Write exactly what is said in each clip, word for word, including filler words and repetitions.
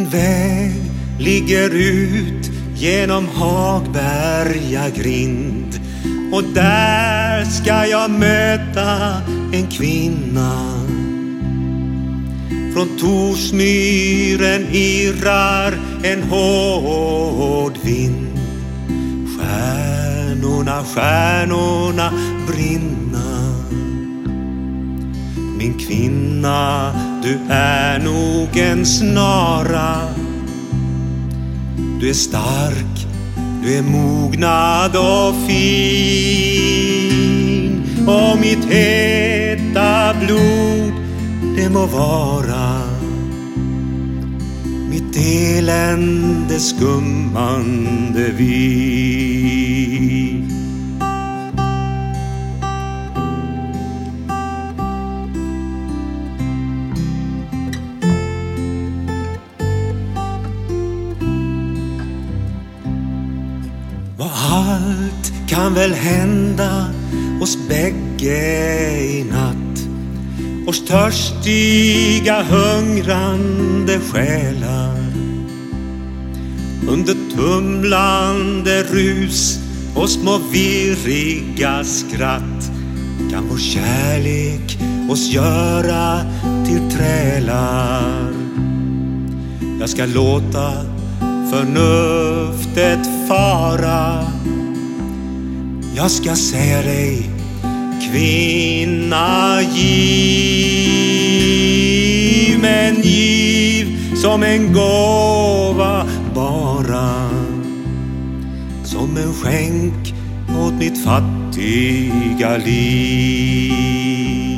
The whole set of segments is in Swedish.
väg ligger ut genom Hagberga grind, och där ska jag möta en kvinna. Från Torsmyren irrar en hård vind. Stjärnorna, stjärnorna brinna. Min kvinna, du är nog en snara. Du är stark, du är mognad och fin. Och mitt heta blod, det må vara mitt elände skummande vin. Vad allt kan väl hända oss bägge i natt. Oss törstiga, hungrande själar. Under tumlande rus och små virriga skratt kan vår kärlek oss göra till trälar. Jag ska låta förnuftet fara. Jag ska säga dig, kvinna, giv, men giv som en gåva bara, som en skänk åt mitt fattiga liv.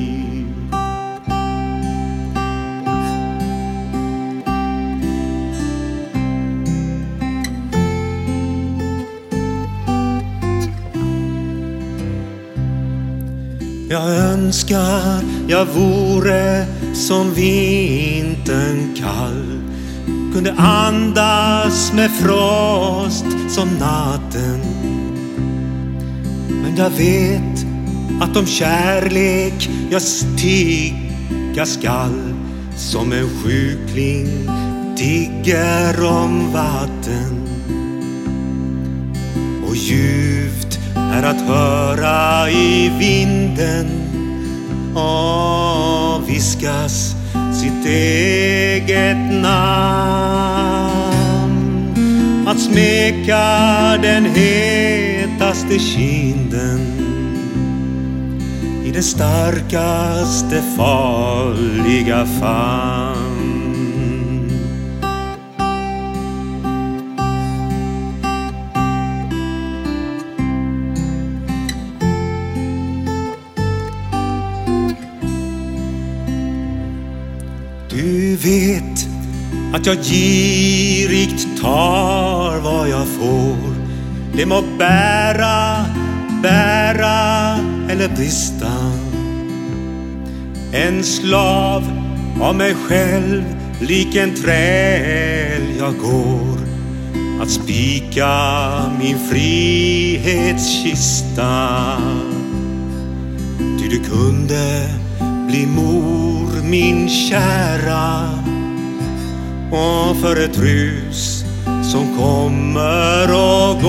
Jag önskar jag vore som vintern kall, kunde andas med frost som natten. Men jag vet att om kärlek jag stiga skall, som en sjukling tigger om vatten. Och ljuvt är att höra i vinden och viskas sitt eget namn. Att smeka den hetaste kinden i det starkaste farliga famn. Du vet att jag girigt tar vad jag får. Det må bära, bära eller brista. En slav av mig själv, lik en träl jag går. Att spika min frihetskista. Ty du kunde bli mor, min kära, och för ett rus som kommer och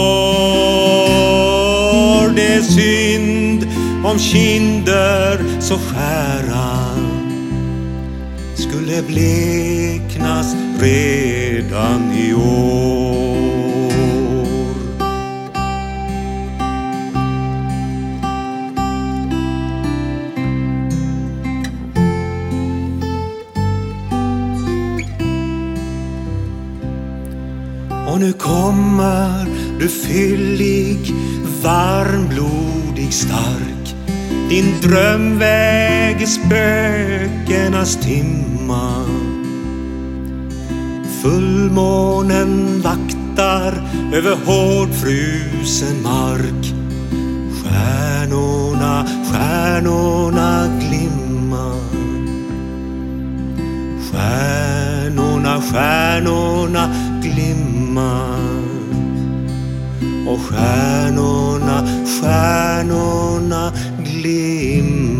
går. Det är synd om kinder så skära skulle bleknas redan i år. Och nu kommer du fyllig, varmblodig, stark. Din drömväg i spökenas timma. Fullmånen vaktar över hårdfrusen mark. Stjärnorna, stjärnorna glimma. Stjärnorna, stjärnorna glimma. Och stjärnorna, stjärnorna glimma.